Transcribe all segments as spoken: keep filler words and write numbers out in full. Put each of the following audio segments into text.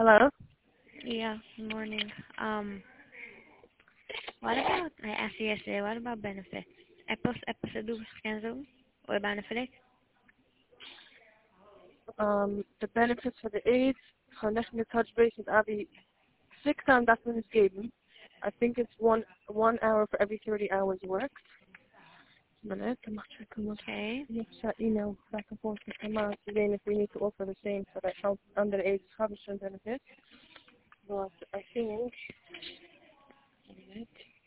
Hello? Yeah, good morning. Um, what about, I asked you yesterday, what about benefits? Apples, apples, do cancel? What about benefits? Um, the benefits for the aids, gewoon net met touch base met Abby. Sick time dat we geben. I think it's one one hour for every thirty hours worked. Minute, I must check on what Okay. that email back and forth with Emma today if we need to offer the same for that help under the age establishment benefits. But I think minute.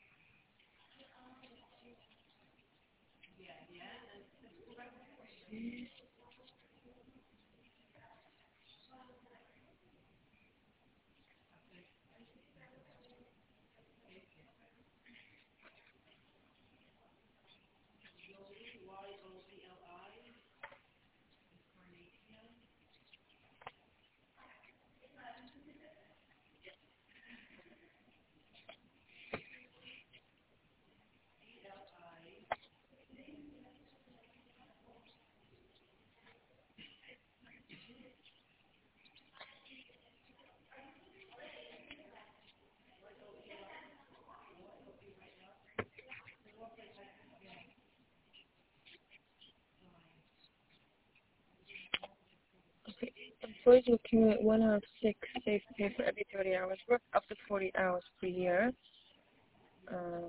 Employees will accumulate one out of six safe pay for every thirty hours worked up to forty hours per year. Um,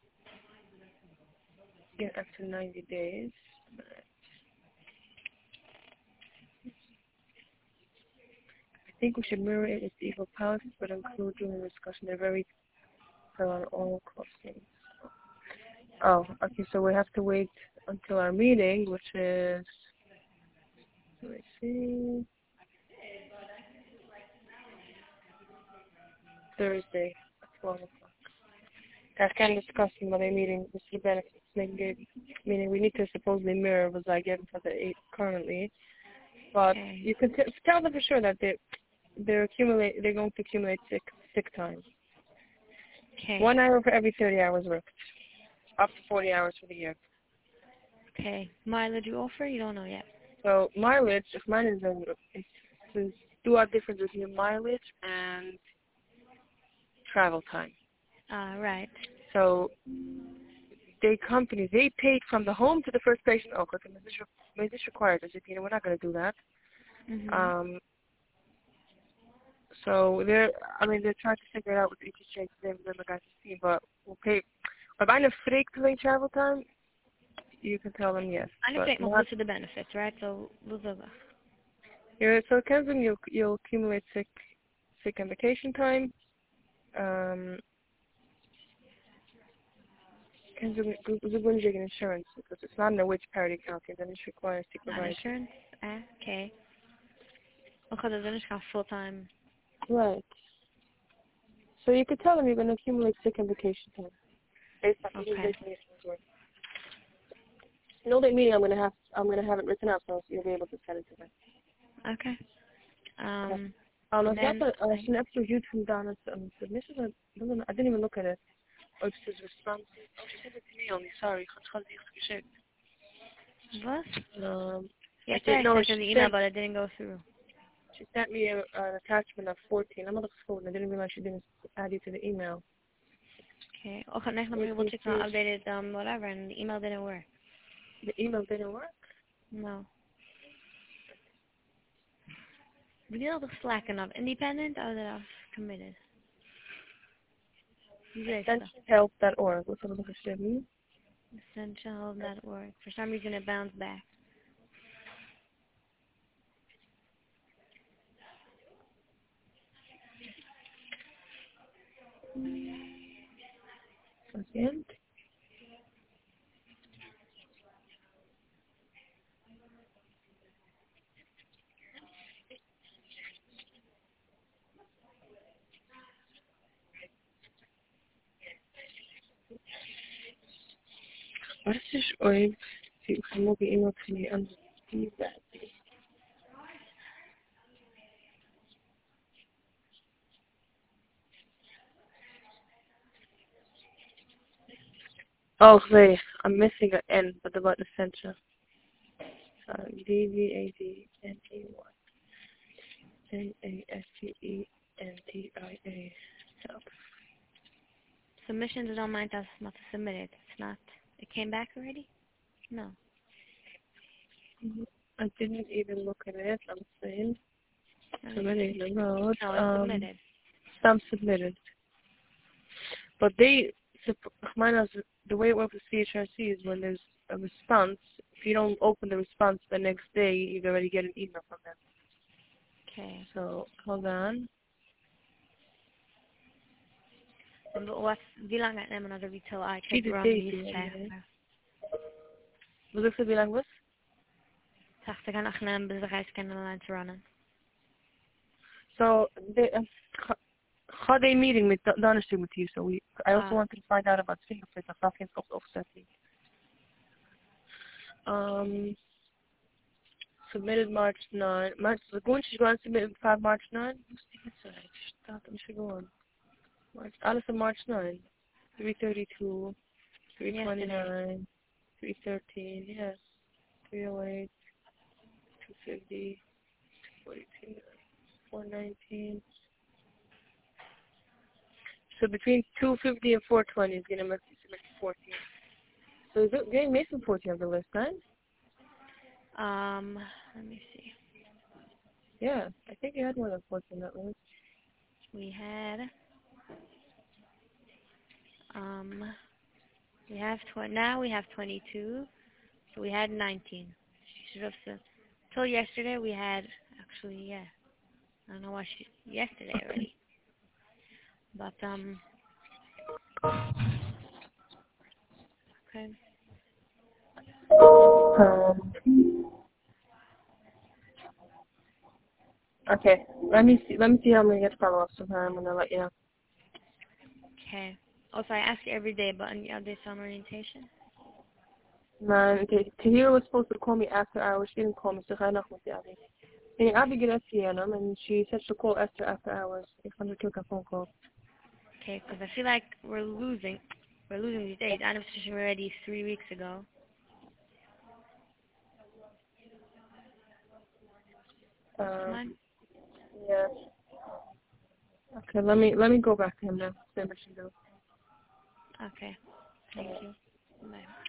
yeah, up to ninety days. I think we should mirror it with the equal policies, but include during the discussion. They're very clear on all costings. Oh, okay, so we have to wait until our meeting, which is, let me see, Thursday at twelve o'clock. I can discuss in my meeting with the benefits. Meaning we need to supposedly mirror what I get for the eight currently. But Okay. you can t- tell them for sure that they they're accumulate they're going to accumulate sick sick time. Okay. One hour for every thirty hours worked, up to forty hours for the year. Okay. Mileage you offer? You don't know yet. So mileage, if mine is a, it's, it's two odd difference between mileage and travel time. Ah, right. So they companies they paid from the home to the first patient. Oh, okay, this is re- this requires us. You know, we're not going to do that. Mhm. Um, so they're, I mean, they're trying to figure it out with each exchange. They've never got to see, but we'll pay. But by the frequently travel time, you can tell them yes. I But think we'll not listen to the benefits, right? So, we'll do that. yeah. So Kevin, you'll you'll accumulate sick sick and vacation time. Um, and the insurance because it's not in a wage parity account, then it requires Not supervisor. insurance? Ah, okay. Okay, dan is gaan full-time. Right. So you could tell them you're going to accumulate sick and vacation time based on Okay. utilization work. No, that meaning I'm going to have I'm going to have it written out so you'll be able to send it to them. Okay. Okay. Um, Um, and als je then, hebt als je een episode YouTube gedaan is, um, submission, I didn't even look at it. Oh, it says response. Oh, she sent it to me only. Sorry, ik had het niet gezegd. what? Um, I Yesterday didn't I know sent her she the email, sent. but it didn't go through. She sent me a, an attachment of fourteen. I'm not going. I didn't realize she didn't add you to the email. Okay. Okay, next time we will eighteen check on page. updated, um, whatever, and the email didn't work. The email didn't work. No. Real the slacking of independent or that I've committed? Great stuff. essential health dot org. What's the geschrieben? Essential dot org. For some reason it bounced back. Again. Wat is dus ooit? Ik ga nog een e-mail van die andere feedback. Oh, wait. I'm missing an N, but the button essential. Uh, D V A D N E Y. N A S T E N T I A. Help. Submissions don't mind us not to submit it. It's not. It came back already? No. I didn't even look at it. I'm saying. No, Submitting the road. no it's Um, submitted. some submitted. But they, mine is, the way it works with C H R C is when there's a response, if you don't open the response the next day, you already get an email from them. Okay. So, hold on. Wat, wie lang gaat nemen naar de retail? I Zie check de run date these hier, check. nee. Wat zegt ze, wie lang was? Dacht ik aan achternaam bij de reis kennen online te runnen. So, they, uh, how they meeting with Donnerstag with you? So we, I also Ah. wanted to find out about fingerprint of nothing of offsetting. Um, submitted March ninth. March, so going to go and submit five March ninth? Stop, I'm sure go on. March, alles on March ninth. three thirty-two, three twenty-nine, three thirteen, yes. three oh eight, two fifty, forty-two, four nineteen. So between two fifty and four twenty is going to make you fourteen. So is it getting Mason fourteen on the list, right? Um, let me see. Yeah, I think you had more than fourteen on that list. We had, um, we have tw- now we have twenty-two, so we had nineteen. She should have said, till yesterday we had, actually, yeah, I don't know why she, yesterday already. But, um, okay. Um, okay, let me see, let me see how many get follow-ups sometime and I'll let you know. Okay. Also, I ask you every day about any updates on orientation. Man, okay, Tahira was supposed to call me after hours. She didn't call me, so I know with the Abby. And Abby get S C N M, and she said she'll call Esther after hours. If I'm going to take a phone call. Okay, because I feel like we're losing. We're losing these days. I was fishing already three weeks ago. Um, Come on. yeah. Okay, let me let me go back to him now. See what she does. Okay. Thank you. Bye.